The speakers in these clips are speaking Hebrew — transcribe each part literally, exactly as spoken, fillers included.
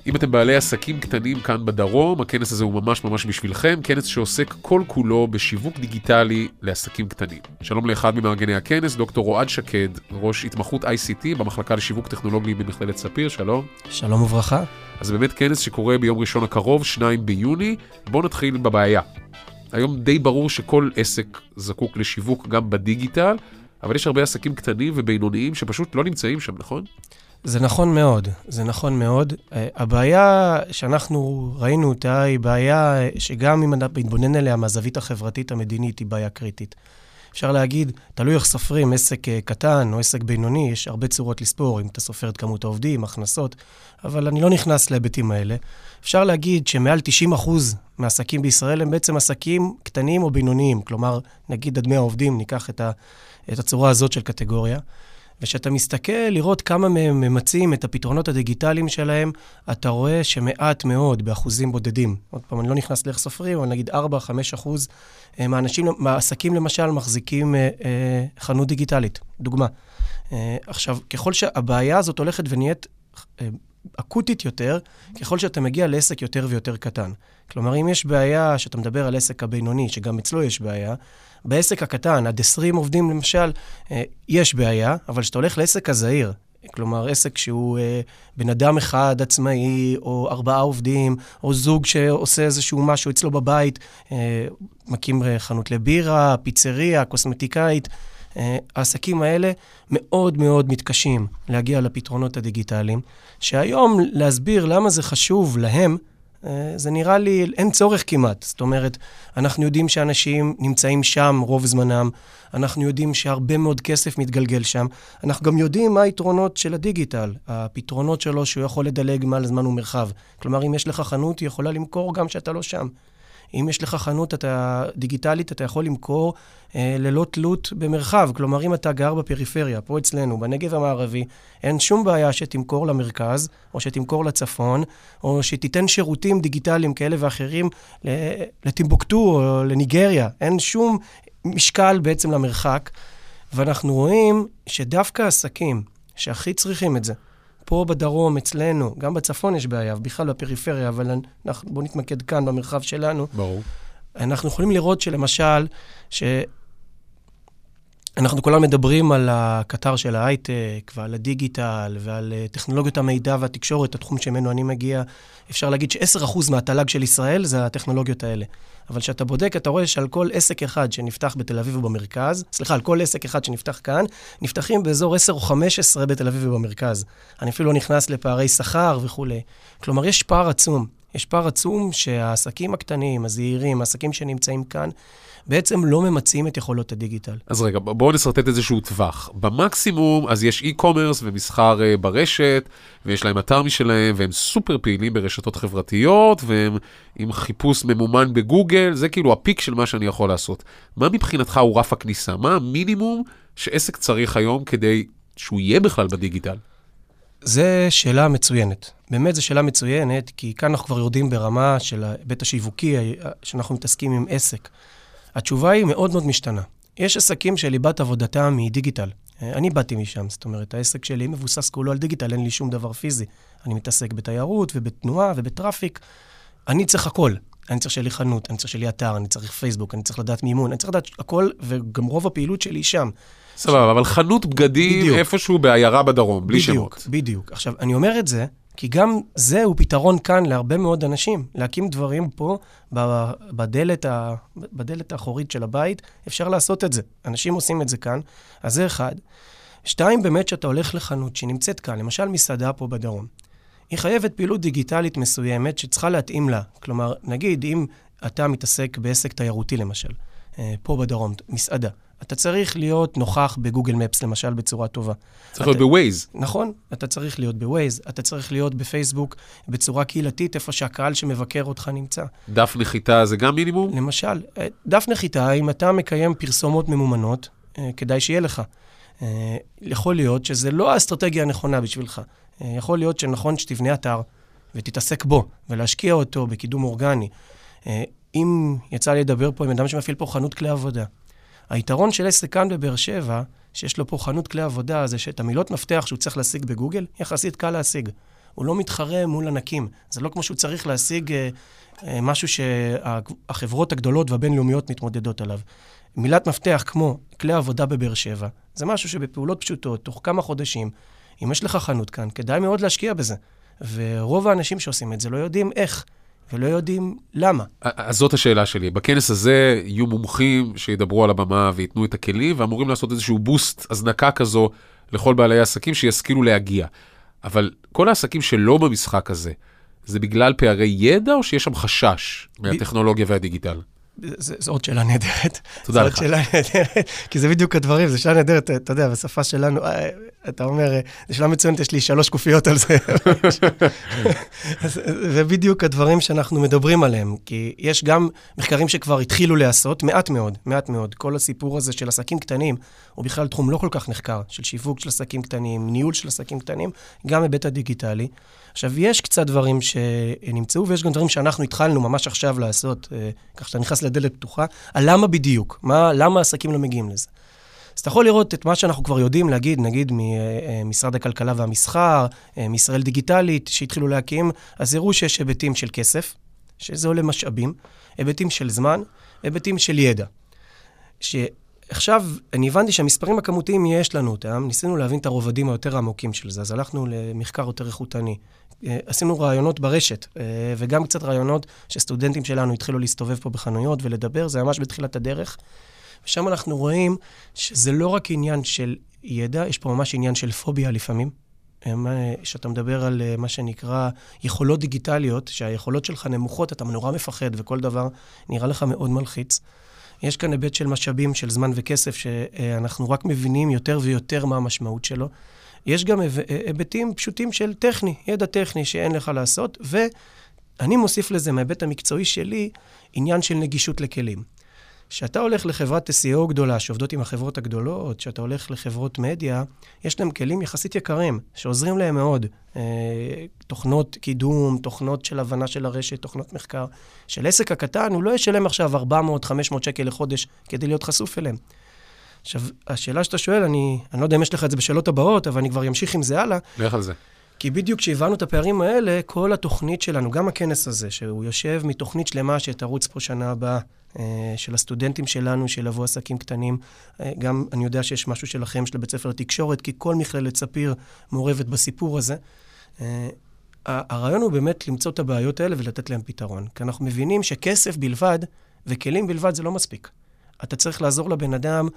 אם אתם בעלי עסקים קטנים כאן בדרום, הכנס הזה הוא ממש ממש בשבילכם, כנס שעוסק כל כולו בשיווק דיגיטלי לעסקים קטנים. שלום לאחד ממארגני הכנס, דוקטור אוהד שקד, ראש התמחות איי סי טי במחלקה לשיווק טכנולוגי במכללת ספיר, שלום. שלום וברכה. אז באמת כנס שקורה ביום ראשון הקרוב, שניים ביוני. בואו נתחיל בבעיה. היום די ברור שכל עסק זקוק לשיווק גם בדיגיטל, אבל יש הרבה עסקים קטנים ובינוניים שפשוט לא נמצאים שם, נכון? זה נכון מאוד, זה נכון מאוד. הבעיה שאנחנו ראינו אותה היא בעיה שגם אם נתבונן אליה מהזווית החברתית המדינית היא בעיה קריטית. אפשר להגיד, תלוי איך סופרים עסק קטן או עסק בינוני, יש הרבה צורות לספור, אם אתה סופר את כמות העובדים, הכנסות, אבל אני לא נכנס להיבטים האלה. אפשר להגיד שמעל תשעים אחוז מהעסקים בישראל הם בעצם עסקים קטנים או בינוניים, כלומר, נגיד עד מאה העובדים, ניקח את, ה, את הצורה הזאת של קטגוריה, ושאתה מסתכל לראות כמה מהם ממצים את הפתרונות הדיגיטליים שלהם, אתה רואה שמעט מאוד באחוזים בודדים. עוד פעם, אני לא נכנס לאיך סופרים, אבל נגיד ארבע עד חמש אחוז מהאנשים, מהעסקים למשל מחזיקים אה, אה, חנות דיגיטלית, דוגמה. אה, עכשיו, ככל שהבעיה הזאת הולכת ונהיית אה, אקוטית יותר, ככל שאתה מגיע לעסק יותר ויותר קטן. כלומר, אם יש בעיה שאתה מדבר על עסק הבינוני, שגם אצלו יש בעיה, בעסק הקטן, עד עשרים עובדים למשל, יש בעיה, אבל כשאתה הולך לעסק הזעיר, כלומר עסק שהוא בן אדם אחד עצמאי, או ארבעה עובדים, או זוג שעושה איזשהו משהו אצלו בבית, מקים חנות לבירה, פיצריה, קוסמטיקאית, העסקים האלה מאוד מאוד מתקשים להגיע לפתרונות הדיגיטליים, שהיום להסביר למה זה חשוב להם, זה נראה לי, אין צורך כמעט. זאת אומרת, אנחנו יודעים שאנשים נמצאים שם רוב זמנם, אנחנו יודעים שהרבה מאוד כסף מתגלגל שם, אנחנו גם יודעים מה היתרונות של הדיגיטל, הפתרונות שלו שהוא יכול לדלג מעל זמן ומרחב. כלומר, אם יש לך חנות, היא יכולה למכור גם שאתה לא שם. אם יש לך חנות אתה, דיגיטלית, אתה יכול למכור אה, ללא תלות במרחב. כלומר, אם אתה גר בפריפריה, פה אצלנו, בנגב המערבי, אין שום בעיה שתמכור למרכז, או שתמכור לצפון, או שתיתן שירותים דיגיטליים כאלה ואחרים לטימבוקטו או לניגריה. אין שום משקל בעצם למרחק. ואנחנו רואים שדווקא עסקים שהכי צריכים את זה, פה בדרום, אצלנו, גם בצפון יש בעיה, בכלל בפריפריה, אבל אנחנו, בואו נתמקד כאן במרחב שלנו. ברור. אנחנו יכולים לראות שלמשל, שאנחנו כולם מדברים על הקטר של ההייטק, ועל הדיגיטל, ועל טכנולוגיות המידע והתקשורת, התחום שמנו אני מגיע. אפשר להגיד ש-עשרה אחוז מהתל"ג של ישראל זה הטכנולוגיות האלה. אבל כשאתה בודק, אתה רואה שעל כל עסק אחד שנפתח בתל אביב ובמרכז, סליחה, על כל עסק אחד שנפתח כאן, נפתחים באזור עשר או חמש עשרה בתל אביב ובמרכז. אני אפילו לא נכנס לפערי שכר וכו'. כלומר, יש פער עצום. יש פער עצום שהעסקים הקטנים, הזעירים, העסקים שנמצאים כאן, בעצם לא ממצים את יכולות הדיגיטל. אז רגע, בואו נסרטט איזשהו טווח. במקסימום, אז יש אי-קומרס ומסחר ברשת, ויש להם אתר משלהם, והם סופר פעילים ברשתות חברתיות, והם עם חיפוש ממומן בגוגל, זה כאילו הפיק של מה שאני יכול לעשות. מה מבחינתך הוא רף הכניסה? מה המינימום שעסק צריך היום כדי שהוא יהיה בכלל בדיגיטל? זה שאלה מצוינת. באמת זו שאלה מצוינת, כי כאן אנחנו כבר יורדים ברמה של הבית השיווקי, שאנחנו מתעסקים עם עסק. התשובה היא מאוד מאוד משתנה. יש עסקים שליבת עבודתם היא דיגיטל. אני באתי משם, זאת אומרת, העסק שלי מבוסס כולו על דיגיטל, אין לי שום דבר פיזי. אני מתעסק בתיירות ובתנועה ובטראפיק. אני צריך הכל. אני צריך שלי חנות, אני צריך שלי אתר, אני צריך פייסבוק, אני צריך לדעת מימון, אני צריך לדעת הכל, וגם רוב הפעילות שלי שם. סבבה, אבל חנות בגדים איפשהו בעיירה בדרום, בלי שמות. בדיוק, בדיוק. עכשיו, אני אומר את זה, כי גם זה הוא פתרון כאן להרבה מאוד אנשים. להקים דברים פה, בדלת, ה... בדלת האחורית של הבית, אפשר לעשות את זה. אנשים עושים את זה כאן, אז זה אחד. שתיים, באמת שאתה הולך לחנות שנמצאת כאן, למשל מסעדה פה בדרום. היא חייבת פעילות דיגיטלית מסוימת שצריכה להתאים לה. כלומר, נגיד, אם אתה מתעסק בעסק תיירותי למשל, פה בדרום, מסעדה, אתה צריך להיות נוכח בגוגל מפס, למשל, בצורה טובה. צריך להיות בווייז. נכון, אתה צריך להיות בווייז, אתה צריך להיות בפייסבוק בצורה קהילתית, איפה שהקהל שמבקר אותך נמצא. דף נחיתה זה גם מינימום? למשל, דף נחיתה, אם אתה מקיים פרסומות ממומנות, כדאי שיהיה לך. יכול להיות שזה לא האסטרטגיה הנכונה בשבילך. יכול להיות שנכון שתבנה אתר ותתעסק בו, ולהשקיע אותו בקידום אורגני. אם יצא לי לדבר פה עם אדם שמפעיל פה חנות כלי עבודה, היתרון של עסק כאן בבאר שבע, שיש לו פה חנות כלי עבודה, זה שאת המילות מפתח שהוא צריך להשיג בגוגל, יחסית קל להשיג. הוא לא מתחרה מול ענקים. זה לא כמו שהוא צריך להשיג אה, אה, משהו שהחברות הגדולות והבינלאומיות מתמודדות עליו. מילת מפתח כמו כלי עבודה בבאר שבע, זה משהו שבפעולות פשוטות, תוך כמה חודשים, אם יש לך חנות כאן, כדאי מאוד להשקיע בזה. ורוב האנשים שעושים את זה לא יודעים איך, ולא יודעים למה. אז זאת השאלה שלי. בכנס הזה יהיו מומחים שידברו על הבמה ויתנו את הכלים, ואמורים לעשות איזשהו בוסט, הזנקה כזו, לכל בעלי העסקים שישכילו להגיע. אבל כל העסקים שלא במשחק הזה, זה בגלל פערי ידע, או שיש שם חשש מהטכנולוגיה והדיגיטל? זו עוד שאלה נהדרת. תודה לך. זו עוד שאלה נהדרת, כי זה בדיוק הדברים, זו שאלה נהדרת, אתה יודע, בשפה שלנו, אתה אומר, זו שאלה מצוינת, יש לי שלוש קופיות על זה. זה בדיוק הדברים שאנחנו מדברים עליהם, כי יש גם מחקרים שכבר התחילו לעשות, מעט מאוד, מעט מאוד. כל הסיפור הזה של עסקים קטנים, הוא בכלל תחום לא כל כך נחקר, של שיווק של עסקים קטנים, ניהול של עסקים קטנים, גם היבט הדיגיטלי. עכשיו, יש קצת דברים שנמצאו, ויש גם דברים שאנחנו התחלנו ממש עכשיו לעשות, כך שאתה נכנס לדלת פתוחה, על למה בדיוק, מה, למה העסקים לא מגיעים לזה. אז אתה יכול לראות את מה שאנחנו כבר יודעים להגיד, נגיד ממשרד הכלכלה והמסחר, מישראל דיגיטלית, שהתחילו להקים, אז הראו שיש היבטים של כסף, שזה עולה משאבים, היבטים של זמן, היבטים של ידע. שעכשיו, אני הבנתי שהמספרים הכמותיים יש לנו אותם, ניסינו להבין את הרובדים היותר עמוקים של זה, אז הלכנו למחקר יותר איכותני. עשינו רעיונות ברשת, וגם קצת רעיונות שסטודנטים שלנו התחילו להסתובב פה בחנויות ולדבר, זה ממש בתחילת הדרך. ושם אנחנו רואים שזה לא רק עניין של ידע, יש פה ממש עניין של פוביה לפעמים. שאתה מדבר על מה שנקרא יכולות דיגיטליות, שהיכולות שלך נמוכות, אתה נורא מפחד, וכל דבר נראה לך מאוד מלחיץ. יש כאן היבט של משאבים, של זמן וכסף, שאנחנו רק מבינים יותר ויותר מה המשמעות שלו. יש גם היבטים פשוטים של טכני, ידע טכני שאין לך לעשות, ואני מוסיף לזה מההיבט המקצועי שלי, עניין של נגישות לכלים. שאתה הולך לחברת אס אי או גדולה, שעובדות עם החברות הגדולות, שאתה הולך לחברות מדיה, יש להם כלים יחסית יקרים, שעוזרים להם מאוד. תוכנות קידום, תוכנות של הבנה של הרשת, תוכנות מחקר. של עסק הקטן, הוא לא ישלם עכשיו ארבע מאות חמש מאות שקל לחודש, כדי להיות חשוף אליהם. עכשיו, השאלה שאתה שואל, אני, אני לא יודע אם יש לך את זה בשאלות הבאות, אבל אני כבר אמשיך עם זה הלאה. לך על זה. כי בדיוק כשהבנו את הפערים האלה, כל התוכנית שלנו, גם הכנס הזה, שהוא יושב מתוכנית שלמה שתרוץ פה שנה הבאה, של הסטודנטים שלנו, של לבוא עסקים קטנים, גם אני יודע שיש משהו שלכם, של בית ספר לתקשורת, כי כל מכללת ספיר מעורבת בסיפור הזה. הרעיון הוא באמת למצוא את הבעיות האלה ולתת להם פתרון. כי אנחנו מבינים שכסף בלבד וכלים בלבד זה לא מספיק. אתה צריך לעזור לבן אדם,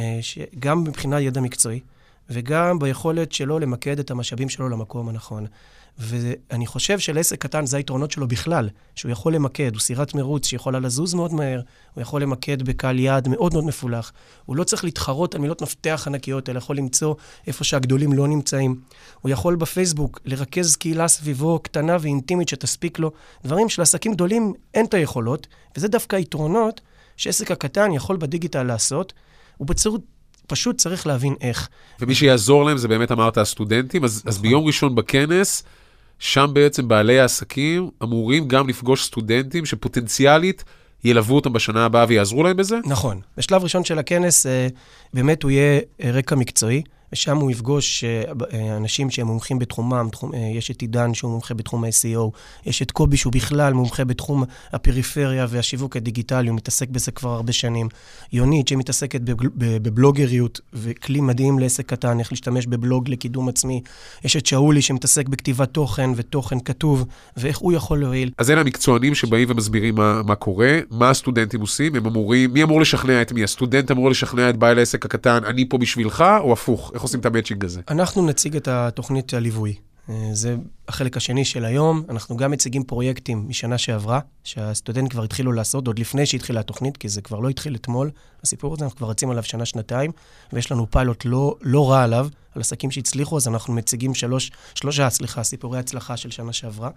גם מבחינה ידע מקצועי, וגם ביכולת שלו למקד את המשאבים שלו למקום הנכון. ואני חושב שלעסק קטן זה היתרונות שלו בכלל, שהוא יכול למקד, הוא סירת מרוץ שיכולה לזוז מאוד מהר, הוא יכול למקד בקהל יעד מאוד מאוד מפולח, הוא לא צריך להתחרות על מילות מפתח ענקיות, אלא יכול למצוא איפה שהגדולים לא נמצאים. הוא יכול בפייסבוק לרכז קהילה סביבו קטנה ואינטימית שתספיק לו, דברים של עסקים גדולים אין את היכולות, וזה דווקא היתרונות שעסק הקטן יכול בדיגיטל לעשות, ובצורת פשוט צריך להבין איך. ומי שיעזור להם זה באמת אמרת הסטודנטים, אז, אז ביום ראשון בכנס, שם בעצם בעלי העסקים אמורים גם לפגוש סטודנטים שפוטנציאלית ילוו אותם בשנה הבאה ויעזרו להם בזה? נכון. בשלב ראשון של הכנס, באמת הוא יהיה רקע מקצועי, ושם הוא יפגוש אנשים שהם מומחים בתחומם, תחום, יש את עידן שהוא מומחה בתחום ה-אס אי או, יש את קובי שהוא בכלל מומחה בתחום הפריפריה והשיווק הדיגיטלי, הוא מתעסק בזה כבר הרבה שנים. יונית שמתעסקת בבלוגריות וכלי מדהים לעסק קטן, איך להשתמש בבלוג לקידום עצמי. יש את שאולי שמתעסק בכתיבת תוכן ותוכן כתוב, ואיך הוא יכול להועיל. אז אלה המקצוענים שבאים ומסבירים מה, מה קורה, מה הסטודנטים עושים, הם אמורים, מי אמור לשכנע את מי? הסטודנט אמור לשכנע את בעל העסק הקטן, אני פה בשבילך, או הפוך? איך עושים את המאצ'ינג הזה? אנחנו נציג את התוכנית הליווי. זה החלק השני של היום. אנחנו גם מציגים פרויקטים משנה שעברה, שהסטודנט כבר התחילו לעשות, עוד לפני שהתחילה התוכנית, כי זה כבר לא התחיל אתמול. הסיפור הזה, אנחנו כבר רצים עליו שנה, שנתיים, ויש לנו פיילוט לא, לא רע עליו, על עסקים שהצליחו, אז אנחנו מציגים שלוש, שלושה, סליחה, סיפורי הצלחה של שנה שעברה.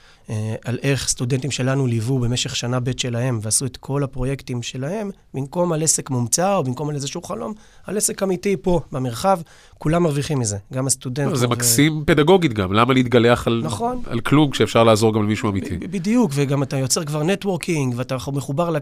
על איך סטודנטים שלנו ליוו במשך שנה ב' שלהם, ועשו את כל הפרויקטים שלהם, במקום על עסק מומצא, או במקום על איזשהו חלום, על עסק אמיתי פה, במרחב, כולם מרוויחים מזה, גם הסטודנט. זה מקסים פדגוגית גם, למה להתגלח על, נכון. על כלום, כשאפשר לעזור גם למישהו אמיתי? בדיוק, וגם אתה יוצר כבר נטוורקינג, ואתה מחובר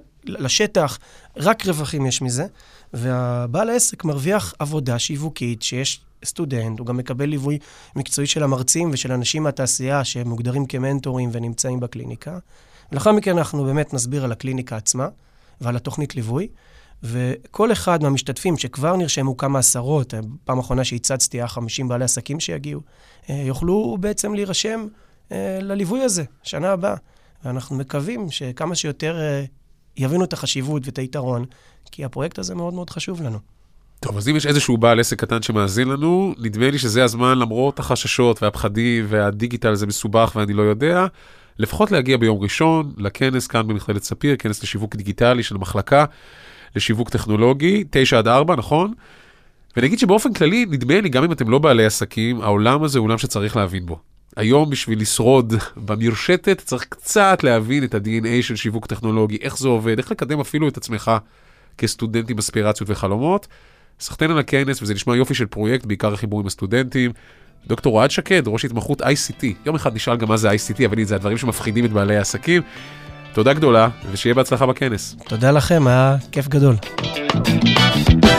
לשטח, רק רווחים יש מזה, והבעל העסק מרוויח עבודה שיווקית, שיש סטודנט, הוא גם מקבל ליווי מקצועי של המרצים ושל אנשים מהתעשייה שמוגדרים כמנטורים ונמצאים בקליניקה. ולאחר מכן אנחנו באמת נסביר על הקליניקה עצמה ועל התוכנית ליווי, וכל אחד מהמשתתפים שכבר נרשמו כמה עשרות, פעם האחרונה שהצצתי היה חמישים בעלי עסקים שיגיעו, יוכלו בעצם להירשם לליווי הזה, שנה הבאה. ואנחנו מקווים שכמה שיותר יבינו את החשיבות ואת היתרון, כי הפרויקט הזה מאוד מאוד חשוב לנו. טוב, אז אם יש איזשהו בעל עסק קטן שמאזין לנו, נדמה לי שזה הזמן, למרות החששות והפחדים והדיגיטל זה מסובך ואני לא יודע, לפחות להגיע ביום ראשון לכנס כאן במכללת ספיר, כנס לשיווק דיגיטלי של המחלקה לשיווק טכנולוגי, תשע עד ארבע, נכון? ונגיד שבאופן כללי, נדמה לי, גם אם אתם לא בעלי עסקים, העולם הזה הוא עולם שצריך להבין בו. היום בשביל לשרוד במרשתת, צריך קצת להבין את ה-די אן איי של שיווק טכנולוגי, איך זה עובד, איך לקדם אפילו את עצמך כסטודנט עם אספירציות וחלומות. סחטיין על הכנס, וזה נשמע יופי של פרויקט, בעיקר החיבור עם הסטודנטים. דוקטור אוהד שקד, ראש התמחות איי סי טי. יום אחד נשאל גם מה זה איי סי טי, אבל זה הדברים שמפחידים את בעלי העסקים. תודה גדולה, ושיהיה בהצלחה בכנס. תודה לכם, היה כיף גדול.